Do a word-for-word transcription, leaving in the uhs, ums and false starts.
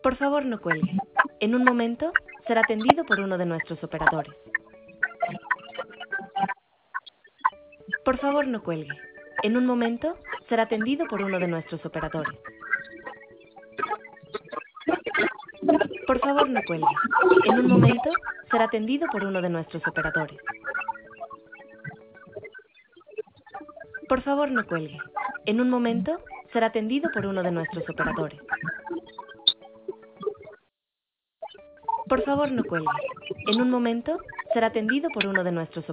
Por favor, no cuelgue. En un momento será atendido por uno de nuestros operadores. Por favor, no cuelgue. En un momento será atendido por uno de nuestros operadores. Por favor, no cuelgue. En un momento será atendido por uno de nuestros operadores. Por favor, no cuelgue. En un momento será atendido por uno de nuestros operadores. Por favor, no cuelgue. En un momento será atendido por uno de nuestros operadores.